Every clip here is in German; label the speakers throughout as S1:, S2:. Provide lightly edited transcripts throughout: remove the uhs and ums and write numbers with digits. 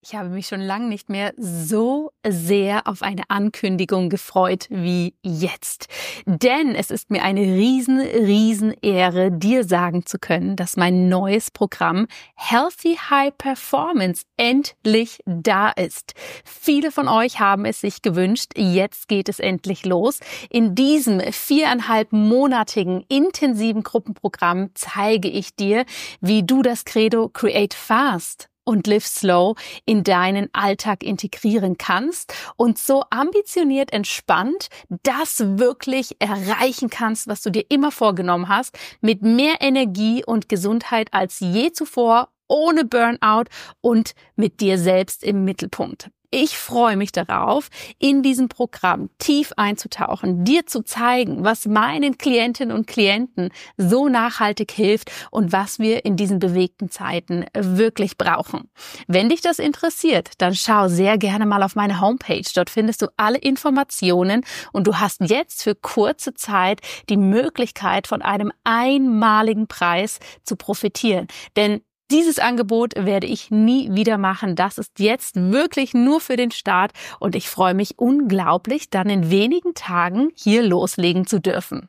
S1: Ich habe mich schon lange nicht mehr so sehr auf eine Ankündigung gefreut wie jetzt. Denn es ist mir eine riesen Ehre, dir sagen zu können, dass mein neues Programm Healthy High Performance endlich da ist. Viele von euch haben es sich gewünscht. Jetzt geht es endlich los. In diesem 4,5-monatigen intensiven Gruppenprogramm zeige ich dir, wie du das Credo Create Fast und Live Slow in deinen Alltag integrieren kannst und so ambitioniert entspannt das wirklich erreichen kannst, was du dir immer vorgenommen hast, mit mehr Energie und Gesundheit als je zuvor, ohne Burnout und mit dir selbst im Mittelpunkt. Ich freue mich darauf, in diesem Programm tief einzutauchen, dir zu zeigen, was meinen Klientinnen und Klienten so nachhaltig hilft und was wir in diesen bewegten Zeiten wirklich brauchen. Wenn dich das interessiert, dann schau sehr gerne mal auf meine Homepage. Dort findest du alle Informationen und du hast jetzt für kurze Zeit die Möglichkeit, von einem einmaligen Preis zu profitieren. Denn dieses Angebot werde ich nie wieder machen. Das ist jetzt wirklich nur für den Start und ich freue mich unglaublich, dann in wenigen Tagen hier loslegen zu dürfen.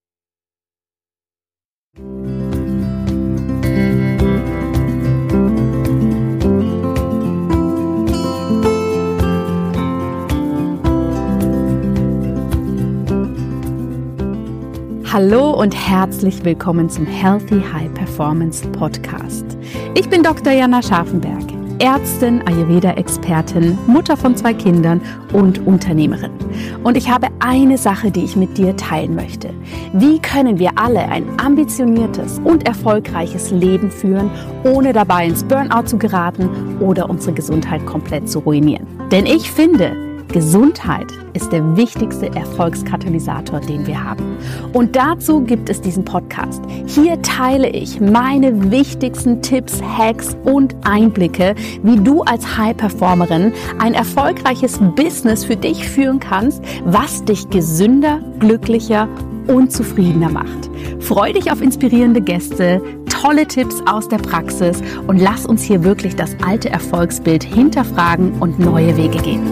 S1: Hallo und herzlich willkommen zum Healthy High Performance Podcast. Ich bin Dr. Jana Scharfenberg, Ärztin, Ayurveda-Expertin, Mutter von 2 Kindern und Unternehmerin. Und ich habe eine Sache, die ich mit dir teilen möchte. Wie können wir alle ein ambitioniertes und erfolgreiches Leben führen, ohne dabei ins Burnout zu geraten oder unsere Gesundheit komplett zu ruinieren? Denn ich finde, Gesundheit ist der wichtigste Erfolgskatalysator, den wir haben. Und dazu gibt es diesen Podcast. Hier teile ich meine wichtigsten Tipps, Hacks und Einblicke, wie du als High-Performerin ein erfolgreiches Business für dich führen kannst, was dich gesünder, glücklicher und zufriedener macht. Freu dich auf inspirierende Gäste, tolle Tipps aus der Praxis und lass uns hier wirklich das alte Erfolgsbild hinterfragen und neue Wege gehen.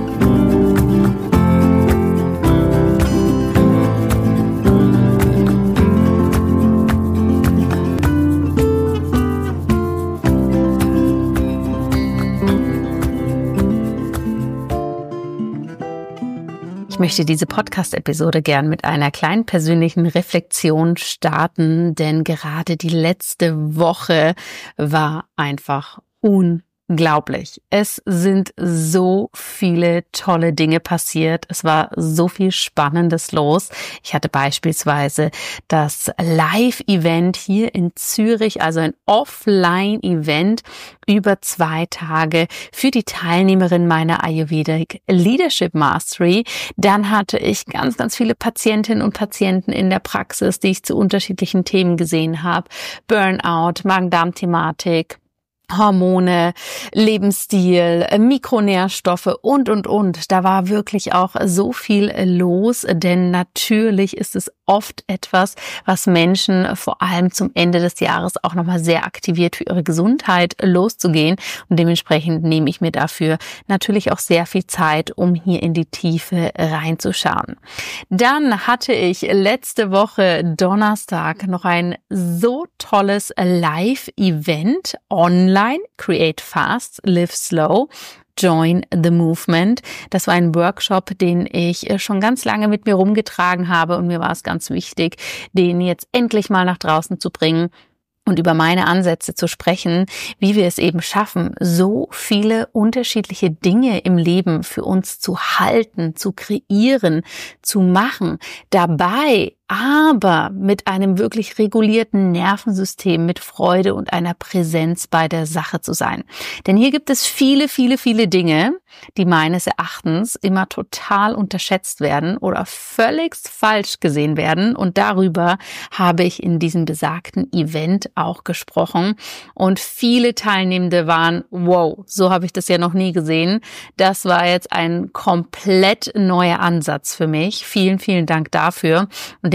S1: Ich möchte diese Podcast-Episode gern mit einer kleinen persönlichen Reflexion starten, denn gerade die letzte Woche war einfach unglaublich. Es sind so viele tolle Dinge passiert. Es war so viel Spannendes los. Ich hatte beispielsweise das Live-Event hier in Zürich, also ein Offline-Event über 2 Tage für die Teilnehmerin meiner Ayurvedic Leadership Mastery. Dann hatte ich ganz viele Patientinnen und Patienten in der Praxis, die ich zu unterschiedlichen Themen gesehen habe. Burnout, Magen-Darm-Thematik, Hormone, Lebensstil, Mikronährstoffe und. Da war wirklich auch so viel los, denn natürlich ist es oft etwas, was Menschen vor allem zum Ende des Jahres auch nochmal sehr aktiviert, für ihre Gesundheit loszugehen. Und dementsprechend nehme ich mir dafür natürlich auch sehr viel Zeit, um hier in die Tiefe reinzuschauen. Dann hatte ich letzte Woche Donnerstag noch ein so tolles Live-Event online, Create Fast, Live Slow, Join the Movement. Das war ein Workshop, den ich schon ganz lange mit mir rumgetragen habe und mir war es ganz wichtig, den jetzt endlich mal nach draußen zu bringen und über meine Ansätze zu sprechen, wie wir es eben schaffen, so viele unterschiedliche Dinge im Leben für uns zu halten, zu kreieren, zu machen, dabei aber mit einem wirklich regulierten Nervensystem, mit Freude und einer Präsenz bei der Sache zu sein. Denn hier gibt es viele Dinge, die meines Erachtens immer total unterschätzt werden oder völligst falsch gesehen werden. Und darüber habe ich in diesem besagten Event auch gesprochen. Und viele Teilnehmende waren, wow, so habe ich das ja noch nie gesehen. Das war jetzt ein komplett neuer Ansatz für mich. Vielen Dank dafür. Und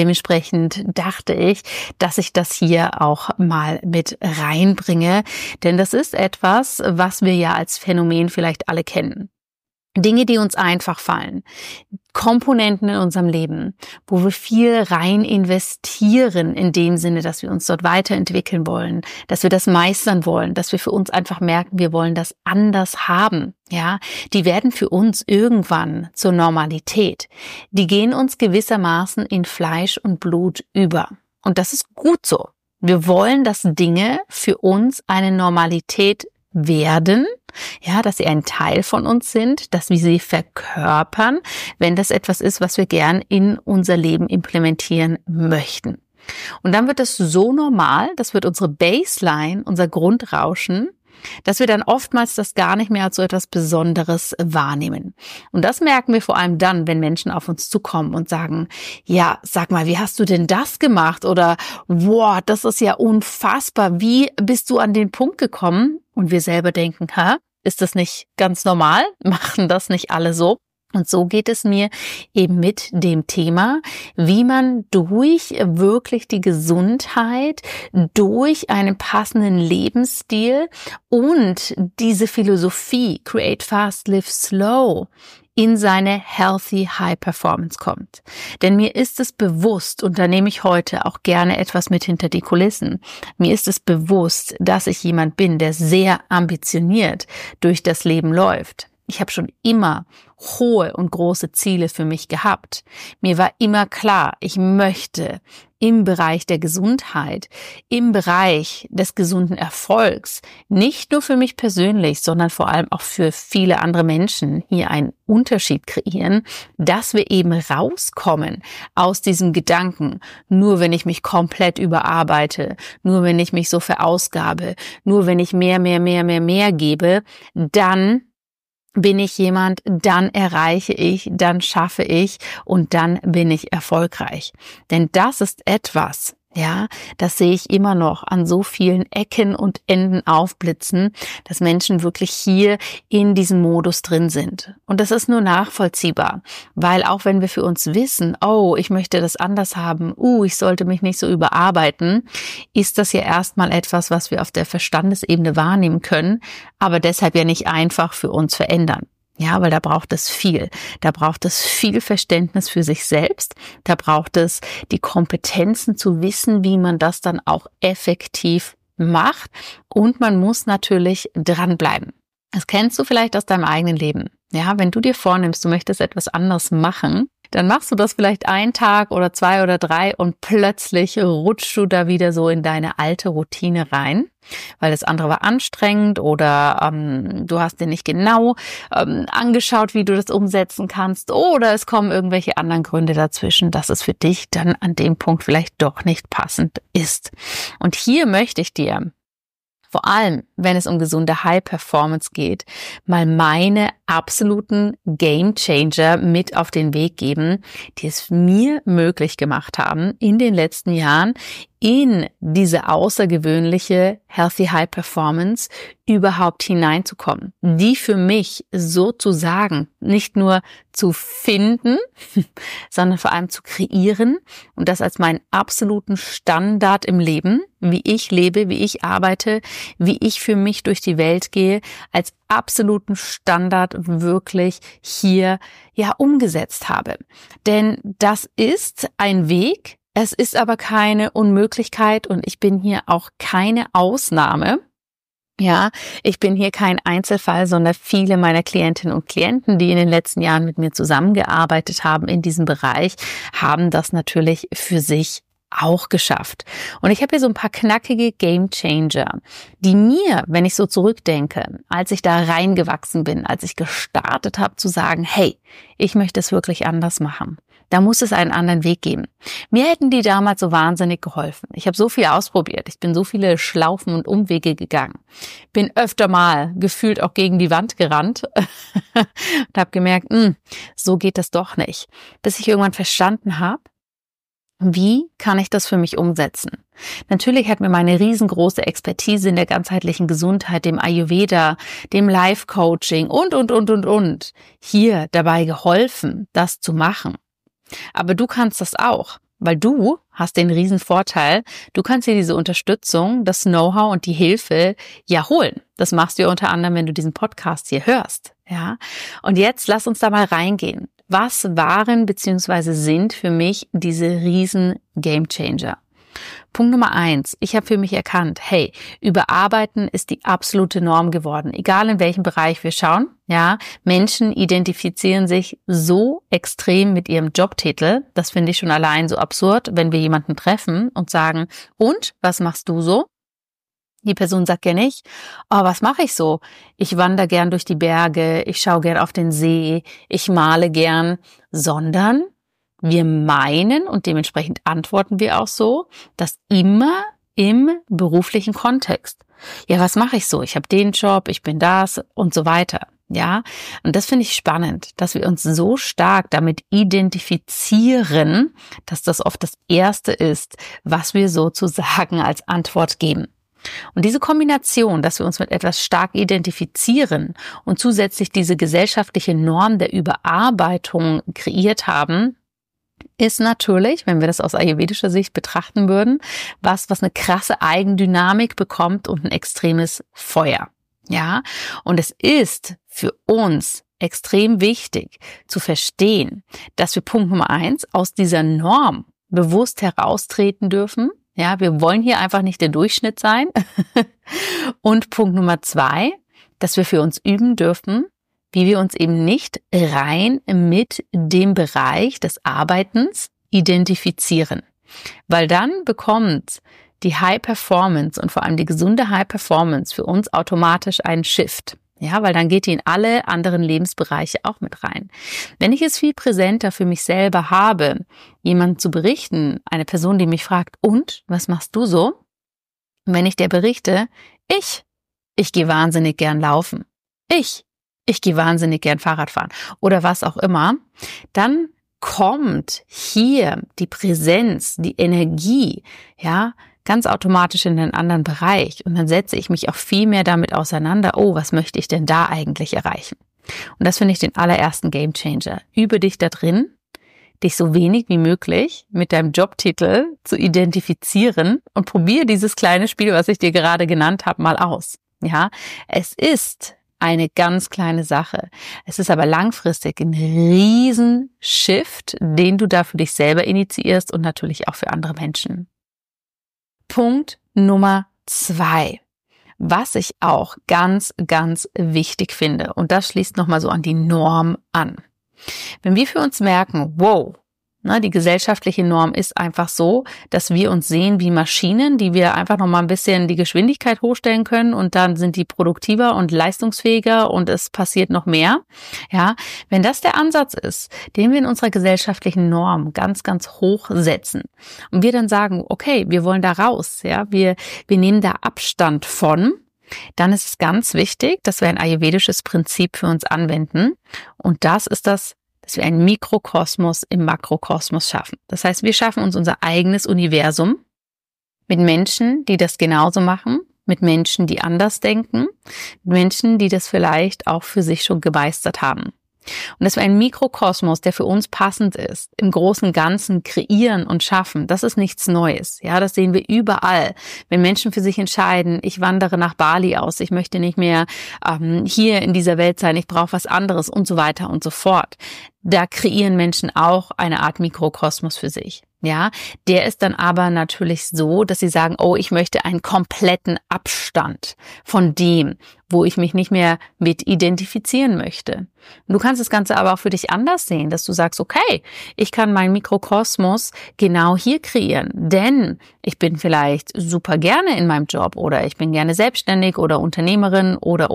S1: dementsprechend dachte ich, dass ich das hier auch mal mit reinbringe, denn das ist etwas, was wir ja als Phänomen vielleicht alle kennen. Dinge, die uns einfach fallen, Komponenten in unserem Leben, wo wir viel rein investieren in dem Sinne, dass wir uns dort weiterentwickeln wollen, dass wir das meistern wollen, dass wir für uns einfach merken, wir wollen das anders haben, ja, die werden für uns irgendwann zur Normalität. Die gehen uns gewissermaßen in Fleisch und Blut über. Und das ist gut so. Wir wollen, dass Dinge für uns eine Normalität werden, ja, dass sie ein Teil von uns sind, dass wir sie verkörpern, wenn das etwas ist, was wir gern in unser Leben implementieren möchten. Und dann wird das so normal, das wird unsere Baseline, unser Grundrauschen, dass wir dann oftmals das gar nicht mehr als so etwas Besonderes wahrnehmen. Und das merken wir vor allem dann, wenn Menschen auf uns zukommen und sagen, ja, sag mal, wie hast du denn das gemacht? Oder, wow, das ist ja unfassbar. Wie bist du an den Punkt gekommen? Und wir selber denken, ist das nicht ganz normal? Machen das nicht alle so? Und so geht es mir eben mit dem Thema, wie man durch wirklich die Gesundheit, durch einen passenden Lebensstil und diese Philosophie, Create Fast, Live Slow, in seine Healthy High Performance kommt. Denn mir ist es bewusst, und da nehme ich heute auch gerne etwas mit hinter die Kulissen, mir ist es bewusst, dass ich jemand bin, der sehr ambitioniert durch das Leben läuft. Ich habe schon immer hohe und große Ziele für mich gehabt. Mir war immer klar, ich möchte im Bereich der Gesundheit, im Bereich des gesunden Erfolgs, nicht nur für mich persönlich, sondern vor allem auch für viele andere Menschen hier einen Unterschied kreieren, dass wir eben rauskommen aus diesem Gedanken, nur wenn ich mich komplett überarbeite, nur wenn ich mich so verausgabe, nur wenn ich mehr gebe, dann bin ich jemand, dann erreiche ich, dann schaffe ich und dann bin ich erfolgreich. Denn das ist etwas, ja, das sehe ich immer noch an so vielen Ecken und Enden aufblitzen, dass Menschen wirklich hier in diesem Modus drin sind. Und das ist nur nachvollziehbar, weil auch wenn wir für uns wissen, oh, ich möchte das anders haben, ich sollte mich nicht so überarbeiten, ist das ja erstmal etwas, was wir auf der Verstandesebene wahrnehmen können, aber deshalb ja nicht einfach für uns verändern. Ja, weil da braucht es viel. Da braucht es viel Verständnis für sich selbst. Da braucht es die Kompetenzen zu wissen, wie man das dann auch effektiv macht. Und man muss natürlich dranbleiben. Das kennst du vielleicht aus deinem eigenen Leben. Ja, wenn du dir vornimmst, du möchtest etwas anderes machen, dann machst du das vielleicht 1 Tag oder 2 oder 3 und plötzlich rutschst du da wieder so in deine alte Routine rein, weil das andere war anstrengend oder du hast dir nicht genau angeschaut, wie du das umsetzen kannst oder es kommen irgendwelche anderen Gründe dazwischen, dass es für dich dann an dem Punkt vielleicht doch nicht passend ist. Und hier möchte ich dir, vor allem, wenn es um gesunde High Performance geht, mal meine absoluten Game Changer mit auf den Weg geben, die es mir möglich gemacht haben, in den letzten Jahren in diese außergewöhnliche Healthy High Performance überhaupt hineinzukommen. Die für mich sozusagen nicht nur zu finden, sondern vor allem zu kreieren und das als meinen absoluten Standard im Leben, wie ich lebe, wie ich arbeite, wie ich für mich durch die Welt gehe, als absoluten Standard wirklich hier umgesetzt habe. Denn das ist ein Weg, es ist aber keine Unmöglichkeit und ich bin hier auch keine Ausnahme. Ja, ich bin hier kein Einzelfall, sondern viele meiner Klientinnen und Klienten, die in den letzten Jahren mit mir zusammengearbeitet haben in diesem Bereich, haben das natürlich für sich auch geschafft. Und ich habe hier so ein paar knackige Game Changer, die mir, wenn ich so zurückdenke, als ich da reingewachsen bin, als ich gestartet habe zu sagen, hey, ich möchte es wirklich anders machen. Da muss es einen anderen Weg geben. Mir hätten die damals so wahnsinnig geholfen. Ich habe so viel ausprobiert. Ich bin so viele Schlaufen und Umwege gegangen. Bin öfter mal gefühlt auch gegen die Wand gerannt und habe gemerkt, so geht das doch nicht. Bis ich irgendwann verstanden habe, wie kann ich das für mich umsetzen? Natürlich hat mir meine riesengroße Expertise in der ganzheitlichen Gesundheit, dem Ayurveda, dem Life-Coaching und hier dabei geholfen, das zu machen. Aber du kannst das auch. Weil du hast den riesen Vorteil, du kannst dir diese Unterstützung, das Know-how und die Hilfe ja holen. Das machst du ja unter anderem, wenn du diesen Podcast hier hörst. Ja. Und jetzt lass uns da mal reingehen. Was waren bzw. sind für mich diese riesen Gamechanger? Punkt Nummer 1. Ich habe für mich erkannt, hey, Überarbeiten ist die absolute Norm geworden. Egal in welchem Bereich wir schauen, ja, Menschen identifizieren sich so extrem mit ihrem Jobtitel. Das finde ich schon allein so absurd, wenn wir jemanden treffen und sagen, und, was machst du so? Die Person sagt ja nicht, oh, was mache ich so? Ich wandere gern durch die Berge, ich schaue gern auf den See, ich male gern, sondern wir meinen, und dementsprechend antworten wir auch so, dass immer im beruflichen Kontext. Ja, was mache ich so? Ich habe den Job, ich bin das und so weiter. Ja, und das finde ich spannend, dass wir uns so stark damit identifizieren, dass das oft das Erste ist, was wir sozusagen als Antwort geben. Und diese Kombination, dass wir uns mit etwas stark identifizieren und zusätzlich diese gesellschaftliche Norm der Überarbeitung kreiert haben, ist natürlich, wenn wir das aus ayurvedischer Sicht betrachten würden, was eine krasse Eigendynamik bekommt und ein extremes Feuer. Ja, und es ist für uns extrem wichtig zu verstehen, dass wir Punkt Nummer 1 aus dieser Norm bewusst heraustreten dürfen. Ja, wir wollen hier einfach nicht der Durchschnitt sein. Und Punkt Nummer 2, dass wir für uns üben dürfen, wie wir uns eben nicht rein mit dem Bereich des Arbeitens identifizieren. Weil dann bekommt die High Performance und vor allem die gesunde High Performance für uns automatisch einen Shift. Ja, weil dann geht die in alle anderen Lebensbereiche auch mit rein. Wenn ich es viel präsenter für mich selber habe, jemandem zu berichten, eine Person, die mich fragt, und, was machst du so? Und wenn ich der berichte, ich gehe wahnsinnig gern laufen. Ich gehe wahnsinnig gern Fahrrad fahren oder was auch immer, dann kommt hier die Präsenz, die Energie, ja, ganz automatisch in einen anderen Bereich. Und dann setze ich mich auch viel mehr damit auseinander, oh, was möchte ich denn da eigentlich erreichen? Und das finde ich den allerersten Gamechanger. Übe dich da drin, dich so wenig wie möglich mit deinem Jobtitel zu identifizieren und probiere dieses kleine Spiel, was ich dir gerade genannt habe, mal aus. Ja, es ist eine ganz kleine Sache. Es ist aber langfristig ein riesen Shift, den du da für dich selber initiierst und natürlich auch für andere Menschen. Punkt Nummer 2, was ich auch ganz, ganz wichtig finde, und das schließt nochmal so an die Norm an. Wenn wir für uns merken, wow, die gesellschaftliche Norm ist einfach so, dass wir uns sehen wie Maschinen, die wir einfach nochmal ein bisschen die Geschwindigkeit hochstellen können und dann sind die produktiver und leistungsfähiger und es passiert noch mehr. Ja, wenn das der Ansatz ist, den wir in unserer gesellschaftlichen Norm ganz, ganz hoch setzen und wir dann sagen, okay, wir wollen da raus, ja, wir nehmen da Abstand von, dann ist es ganz wichtig, dass wir ein ayurvedisches Prinzip für uns anwenden und das ist das, dass wir einen Mikrokosmos im Makrokosmos schaffen. Das heißt, wir schaffen uns unser eigenes Universum mit Menschen, die das genauso machen, mit Menschen, die anders denken, mit Menschen, die das vielleicht auch für sich schon gemeistert haben. Und dass wir einen Mikrokosmos, der für uns passend ist, im großen Ganzen kreieren und schaffen, das ist nichts Neues. Ja, das sehen wir überall. Wenn Menschen für sich entscheiden, ich wandere nach Bali aus, ich möchte nicht mehr hier in dieser Welt sein, ich brauche was anderes und so weiter und so fort. Da kreieren Menschen auch eine Art Mikrokosmos für sich. Ja, der ist dann aber natürlich so, dass sie sagen, oh, ich möchte einen kompletten Abstand von dem, wo ich mich nicht mehr mit identifizieren möchte. Du kannst das Ganze aber auch für dich anders sehen, dass du sagst, okay, ich kann meinen Mikrokosmos genau hier kreieren, denn ich bin vielleicht super gerne in meinem Job oder ich bin gerne selbstständig oder Unternehmerin oder.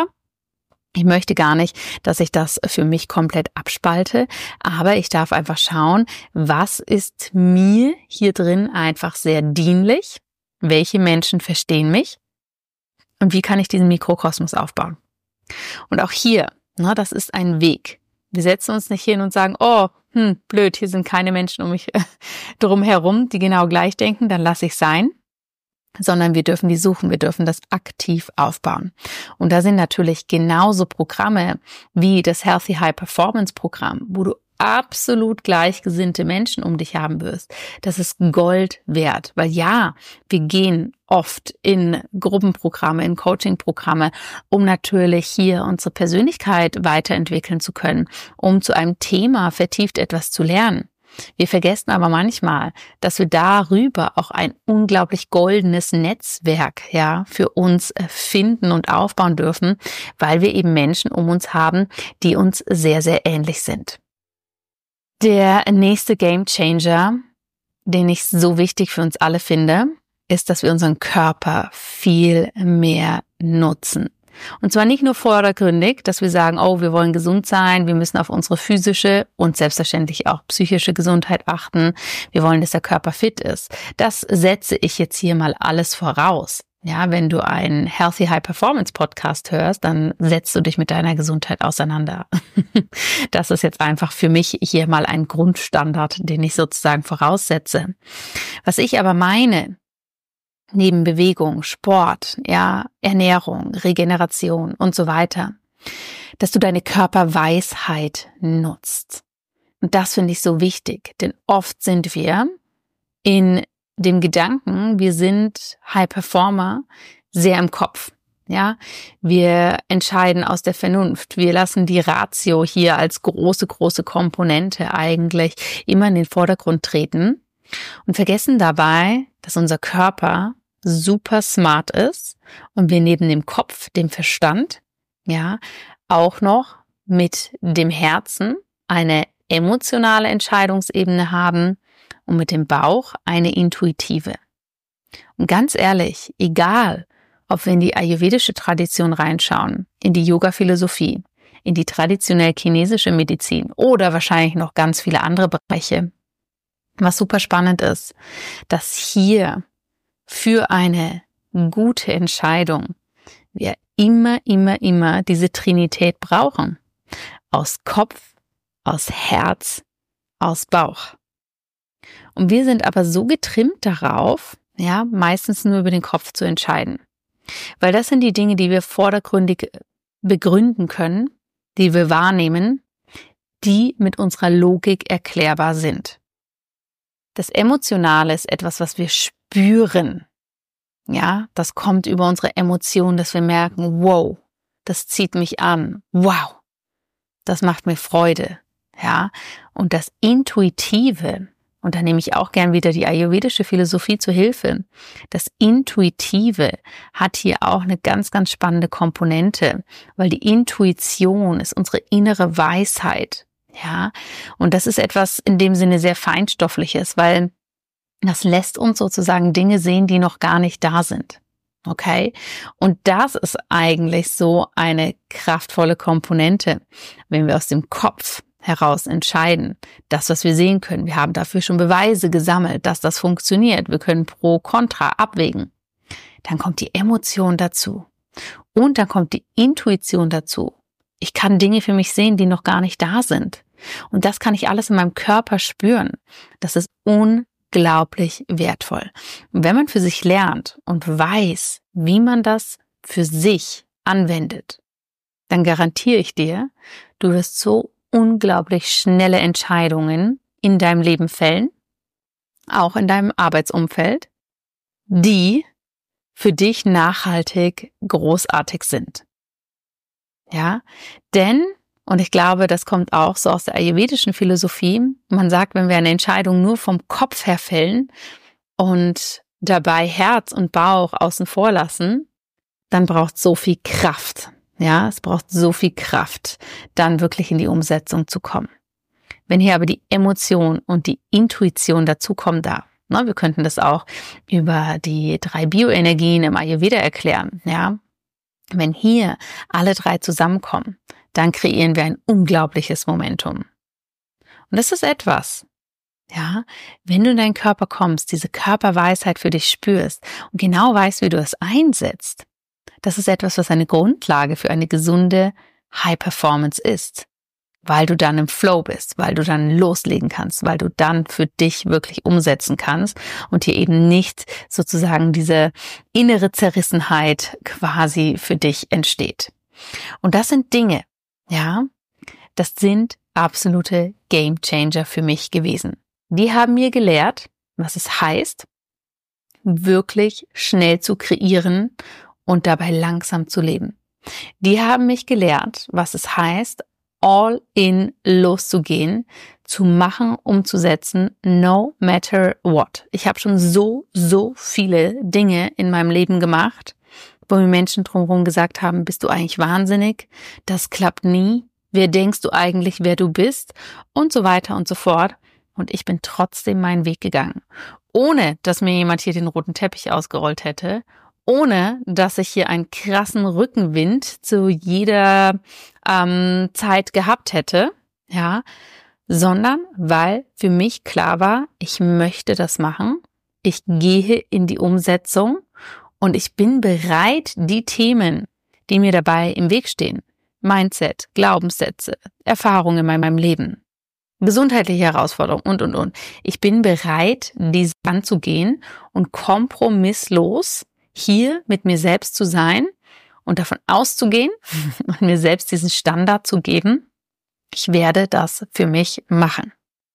S1: Ich möchte gar nicht, dass ich das für mich komplett abspalte, aber ich darf einfach schauen, was ist mir hier drin einfach sehr dienlich, welche Menschen verstehen mich und wie kann ich diesen Mikrokosmos aufbauen. Und auch hier, das ist ein Weg. Wir setzen uns nicht hin und sagen, oh, blöd, hier sind keine Menschen um mich drum herum, die genau gleich denken, dann lasse ich sein. Sondern wir dürfen die suchen, wir dürfen das aktiv aufbauen. Und da sind natürlich genauso Programme wie das Healthy High Performance Programm, wo du absolut gleichgesinnte Menschen um dich haben wirst, das ist Gold wert. Weil ja, wir gehen oft in Gruppenprogramme, in Coachingprogramme, um natürlich hier unsere Persönlichkeit weiterentwickeln zu können, um zu einem Thema vertieft etwas zu lernen. Wir vergessen aber manchmal, dass wir darüber auch ein unglaublich goldenes Netzwerk, für uns finden und aufbauen dürfen, weil wir eben Menschen um uns haben, die uns sehr, sehr ähnlich sind. Der nächste Gamechanger, den ich so wichtig für uns alle finde, ist, dass wir unseren Körper viel mehr nutzen. Und zwar nicht nur vordergründig, dass wir sagen, oh, wir wollen gesund sein, wir müssen auf unsere physische und selbstverständlich auch psychische Gesundheit achten. Wir wollen, dass der Körper fit ist. Das setze ich jetzt hier mal alles voraus. Ja, wenn du einen Healthy High Performance Podcast hörst, dann setzt du dich mit deiner Gesundheit auseinander. Das ist jetzt einfach für mich hier mal ein Grundstandard, den ich sozusagen voraussetze. Was ich aber meine, neben Bewegung, Sport, Ernährung, Regeneration und so weiter, dass du deine Körperweisheit nutzt. Und das finde ich so wichtig, denn oft sind wir in dem Gedanken, wir sind High Performer, sehr im Kopf. Ja, wir entscheiden aus der Vernunft. Wir lassen die Ratio hier als große Komponente eigentlich immer in den Vordergrund treten und vergessen dabei, dass unser Körper super smart ist und wir neben dem Kopf, dem Verstand, auch noch mit dem Herzen eine emotionale Entscheidungsebene haben und mit dem Bauch eine intuitive. Und ganz ehrlich, egal, ob wir in die ayurvedische Tradition reinschauen, in die Yoga-Philosophie, in die traditionell chinesische Medizin oder wahrscheinlich noch ganz viele andere Bereiche, was super spannend ist, dass hier für eine gute Entscheidung wir immer diese Trinität brauchen. Aus Kopf, aus Herz, aus Bauch. Und wir sind aber so getrimmt darauf, meistens nur über den Kopf zu entscheiden. Weil das sind die Dinge, die wir vordergründig begründen können, die wir wahrnehmen, die mit unserer Logik erklärbar sind. Das Emotionale ist etwas, was wir spüren. Ja, das kommt über unsere Emotionen, dass wir merken, wow, das zieht mich an. Wow, das macht mir Freude. Ja, und das Intuitive, und da nehme ich auch gern wieder die ayurvedische Philosophie zur Hilfe. Das Intuitive hat hier auch eine ganz spannende Komponente, weil die Intuition ist unsere innere Weisheit. Ja, und das ist etwas in dem Sinne sehr Feinstoffliches, weil das lässt uns sozusagen Dinge sehen, die noch gar nicht da sind. Okay? Und das ist eigentlich so eine kraftvolle Komponente, wenn wir aus dem Kopf heraus entscheiden. Das, was wir sehen können. Wir haben dafür schon Beweise gesammelt, dass das funktioniert. Wir können Pro, Contra abwägen. Dann kommt die Emotion dazu. Und dann kommt die Intuition dazu. Ich kann Dinge für mich sehen, die noch gar nicht da sind. Und das kann ich alles in meinem Körper spüren. Das ist unglaublich wertvoll. Und wenn man für sich lernt und weiß, wie man das für sich anwendet, dann garantiere ich dir, du wirst so unglaublich schnelle Entscheidungen in deinem Leben fällen, auch in deinem Arbeitsumfeld, die für dich nachhaltig großartig sind. Ja, denn, und ich glaube, das kommt auch so aus der ayurvedischen Philosophie, man sagt, wenn wir eine Entscheidung nur vom Kopf her fällen und dabei Herz und Bauch außen vor lassen, dann braucht es so viel Kraft. Ja, es braucht so viel Kraft, dann wirklich in die Umsetzung zu kommen. Wenn hier aber die Emotion und die Intuition dazukommen darf, wir könnten das auch über die 3 Bioenergien im Ayurveda erklären, wenn hier alle 3 zusammenkommen, dann kreieren wir ein unglaubliches Momentum. Und das ist etwas, wenn du in deinen Körper kommst, diese Körperweisheit für dich spürst und genau weißt, wie du es einsetzt, das ist etwas, was eine Grundlage für eine gesunde High Performance ist, weil du dann im Flow bist, weil du dann loslegen kannst, weil du dann für dich wirklich umsetzen kannst und hier eben nicht sozusagen diese innere Zerrissenheit quasi für dich entsteht. Und das sind Dinge, das sind absolute Gamechanger für mich gewesen. Die haben mir gelehrt, was es heißt, wirklich schnell zu kreieren und dabei langsam zu leben. Die haben mich gelehrt, was es heißt, all in loszugehen, zu machen, umzusetzen, no matter what. Ich habe schon so viele Dinge in meinem Leben gemacht, wo mir Menschen drumherum gesagt haben, bist du eigentlich wahnsinnig? Das klappt nie. Wer denkst du eigentlich, wer du bist? Und so weiter und so fort. Und ich bin trotzdem meinen Weg gegangen. Ohne, dass mir jemand hier den roten Teppich ausgerollt hätte. Ohne, dass ich hier einen krassen Rückenwind zu jeder Zeit gehabt hätte. Ja, sondern weil für mich klar war, ich möchte das machen. Ich gehe in die Umsetzung. Und ich bin bereit, die Themen, die mir dabei im Weg stehen, Mindset, Glaubenssätze, Erfahrungen in meinem Leben, gesundheitliche Herausforderungen und. Ich bin bereit, diese anzugehen und kompromisslos hier mit mir selbst zu sein und davon auszugehen und mir selbst diesen Standard zu geben, ich werde das für mich machen.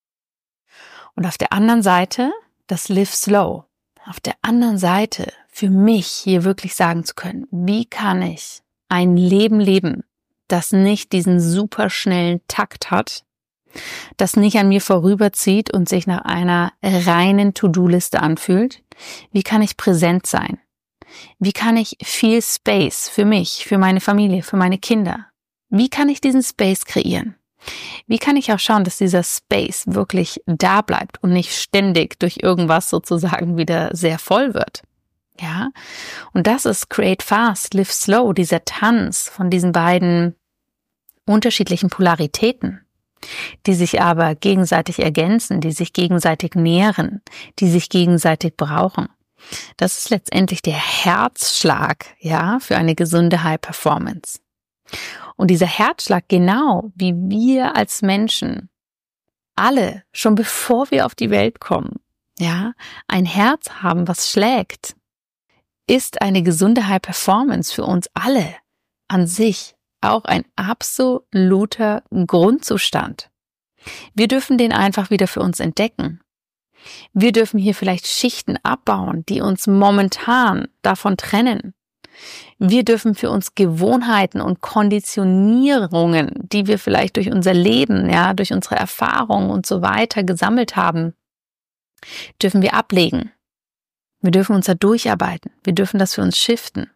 S1: Und auf der anderen Seite das Live Slow. Auf der anderen Seite für mich hier wirklich sagen zu können, wie kann ich ein Leben leben, das nicht diesen superschnellen Takt hat, das nicht an mir vorüberzieht und sich nach einer reinen To-Do-Liste anfühlt? Wie kann ich präsent sein? Wie kann ich viel Space für mich, für meine Familie, für meine Kinder? Wie kann ich diesen Space kreieren? Wie kann ich auch schauen, dass dieser Space wirklich da bleibt und nicht ständig durch irgendwas sozusagen wieder sehr voll wird? Ja, und das ist Create Fast, Live Slow, dieser Tanz von diesen beiden unterschiedlichen Polaritäten, die sich aber gegenseitig ergänzen, die sich gegenseitig nähren, die sich gegenseitig brauchen. Das ist letztendlich der Herzschlag, ja, für eine gesunde High Performance. Und dieser Herzschlag, genau wie wir als Menschen alle, schon bevor wir auf die Welt kommen, ja, ein Herz haben, was schlägt, ist eine gesunde High Performance für uns alle an sich auch ein absoluter Grundzustand. Wir dürfen den einfach wieder für uns entdecken. Wir dürfen hier vielleicht Schichten abbauen, die uns momentan davon trennen. Wir dürfen für uns Gewohnheiten und Konditionierungen, die wir vielleicht durch unser Leben, ja, durch unsere Erfahrungen und so weiter gesammelt haben, dürfen wir ablegen. Wir dürfen uns da durcharbeiten. Wir dürfen das für uns shiften.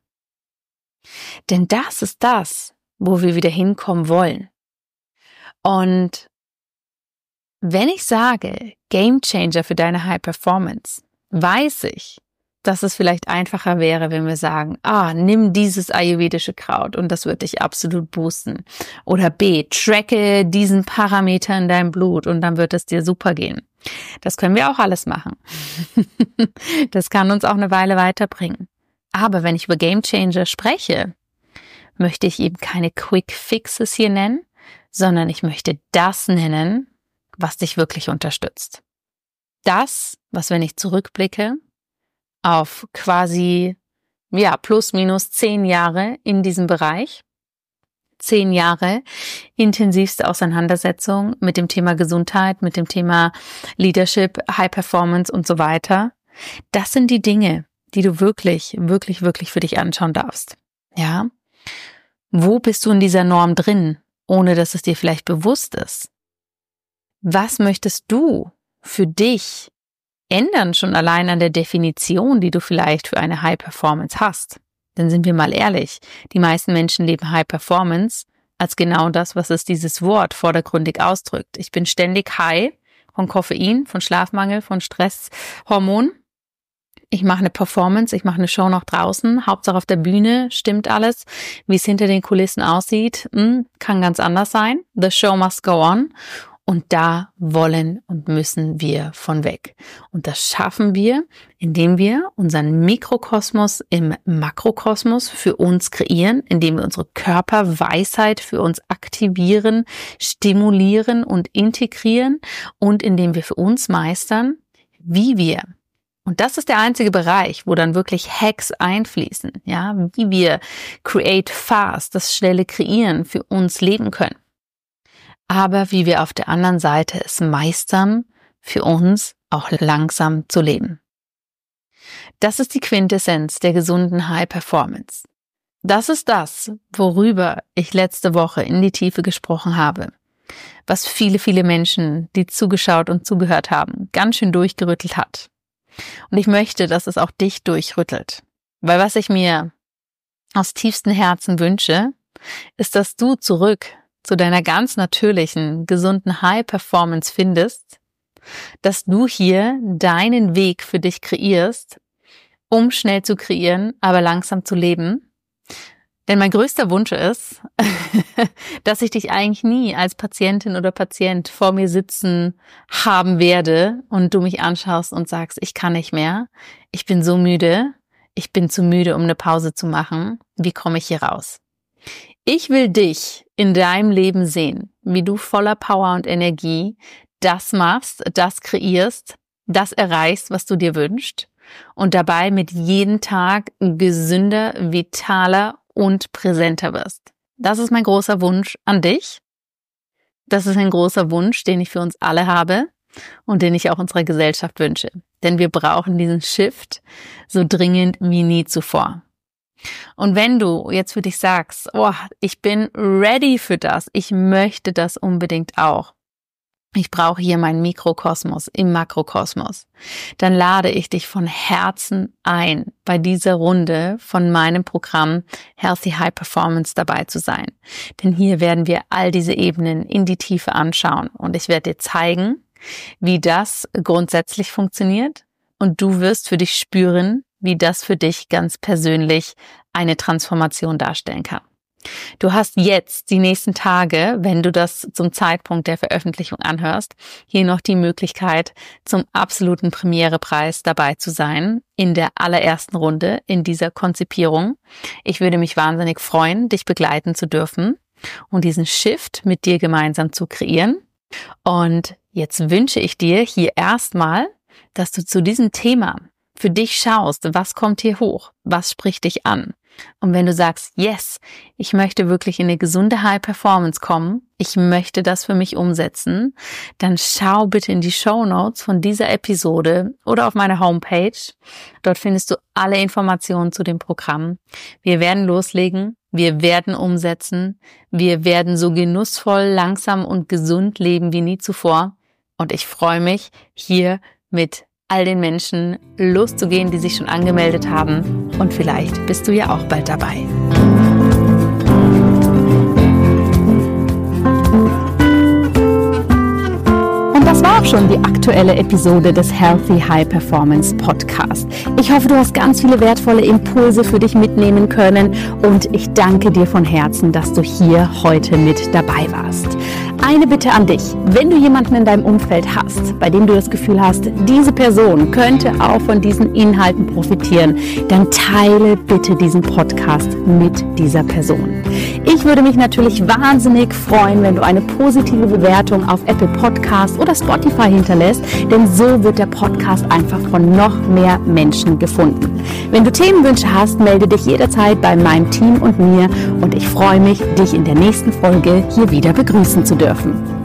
S1: Denn das ist das, wo wir wieder hinkommen wollen. Und wenn ich sage, Game Changer für deine High Performance, weiß ich, dass es vielleicht einfacher wäre, wenn wir sagen, nimm dieses ayurvedische Kraut und das wird dich absolut boosten. Oder B, tracke diesen Parameter in deinem Blut und dann wird es dir super gehen. Das können wir auch alles machen. Das kann uns auch eine Weile weiterbringen. Aber wenn ich über Game Changer spreche, möchte ich eben keine Quick Fixes hier nennen, sondern ich möchte das nennen, was dich wirklich unterstützt. Das, was, wenn ich zurückblicke, auf quasi, plus minus 10 Jahre in diesem Bereich, 10 Jahre intensivste Auseinandersetzung mit dem Thema Gesundheit, mit dem Thema Leadership, High Performance und so weiter. Das sind die Dinge, die du wirklich, wirklich, wirklich für dich anschauen darfst. Ja? Wo bist du in dieser Norm drin, ohne dass es dir vielleicht bewusst ist? Was möchtest du für dich ändern, schon allein an der Definition, die du vielleicht für eine High Performance hast? Denn sind wir mal ehrlich, die meisten Menschen leben High Performance als genau das, was es dieses Wort vordergründig ausdrückt. Ich bin ständig high von Koffein, von Schlafmangel, von Stresshormonen. Ich mache eine Performance, ich mache eine Show noch draußen, Hauptsache auf der Bühne, stimmt alles. Wie es hinter den Kulissen aussieht, kann ganz anders sein. The show must go on. Und da wollen und müssen wir von weg. Und das schaffen wir, indem wir unseren Mikrokosmos im Makrokosmos für uns kreieren, indem wir unsere Körperweisheit für uns aktivieren, stimulieren und integrieren und indem wir für uns meistern, wie wir. Und das ist der einzige Bereich, wo dann wirklich Hacks einfließen, ja, wie wir Create Fast, das schnelle Kreieren für uns leben können. aber wie wir auf der anderen Seite es meistern, für uns auch langsam zu leben. Das ist die Quintessenz der gesunden High Performance. Das ist das, worüber ich letzte Woche in die Tiefe gesprochen habe, was viele, viele Menschen, die zugeschaut und zugehört haben, ganz schön durchgerüttelt hat. Und ich möchte, dass es auch dich durchrüttelt, weil was ich mir aus tiefstem Herzen wünsche, ist, dass du zurück zu deiner ganz natürlichen, gesunden High Performance findest, dass du hier deinen Weg für dich kreierst, um schnell zu kreieren, aber langsam zu leben. Denn mein größter Wunsch ist, dass ich dich eigentlich nie als Patientin oder Patient vor mir sitzen haben werde und du mich anschaust und sagst, ich kann nicht mehr, ich bin so müde, ich bin zu müde, um eine Pause zu machen, wie komme ich hier raus? Ich will dich in deinem Leben sehen, wie du voller Power und Energie das machst, das kreierst, das erreichst, was du dir wünschst und dabei mit jedem Tag gesünder, vitaler und präsenter wirst. Das ist mein großer Wunsch an dich. Das ist ein großer Wunsch, den ich für uns alle habe und den ich auch unserer Gesellschaft wünsche. Denn wir brauchen diesen Shift so dringend wie nie zuvor. Und wenn du jetzt für dich sagst, oh, ich bin ready für das, ich möchte das unbedingt auch, ich brauche hier meinen Mikrokosmos im Makrokosmos, dann lade ich dich von Herzen ein, bei dieser Runde von meinem Programm Healthy High Performance dabei zu sein. Denn hier werden wir all diese Ebenen in die Tiefe anschauen und ich werde dir zeigen, wie das grundsätzlich funktioniert und du wirst für dich spüren, wie das für dich ganz persönlich eine Transformation darstellen kann. Du hast jetzt die nächsten Tage, wenn du das zum Zeitpunkt der Veröffentlichung anhörst, hier noch die Möglichkeit, zum absoluten Premierepreis dabei zu sein, in der allerersten Runde in dieser Konzipierung. Ich würde mich wahnsinnig freuen, dich begleiten zu dürfen und diesen Shift mit dir gemeinsam zu kreieren. Und jetzt wünsche ich dir hier erstmal, dass du zu diesem Thema für dich schaust, was kommt hier hoch, was spricht dich an. Und wenn du sagst, yes, ich möchte wirklich in eine gesunde High Performance kommen, ich möchte das für mich umsetzen, dann schau bitte in die Shownotes von dieser Episode oder auf meine Homepage. Dort findest du alle Informationen zu dem Programm. Wir werden loslegen, wir werden umsetzen, wir werden so genussvoll, langsam und gesund leben wie nie zuvor. Und ich freue mich, hier mit all den Menschen loszugehen, die sich schon angemeldet haben. Und vielleicht bist du ja auch bald dabei. Und das war auch schon die aktuelle Episode des Healthy High Performance Podcast. Ich hoffe, du hast ganz viele wertvolle Impulse für dich mitnehmen können und ich danke dir von Herzen, dass du hier heute mit dabei warst. Eine Bitte an dich, wenn du jemanden in deinem Umfeld hast, bei dem du das Gefühl hast, diese Person könnte auch von diesen Inhalten profitieren, dann teile bitte diesen Podcast mit dieser Person. Ich würde mich natürlich wahnsinnig freuen, wenn du eine positive Bewertung auf Apple Podcasts oder Spotify hinterlässt, denn so wird der Podcast einfach von noch mehr Menschen gefunden. Wenn du Themenwünsche hast, melde dich jederzeit bei meinem Team und mir und ich freue mich, dich in der nächsten Folge hier wieder begrüßen zu dürfen.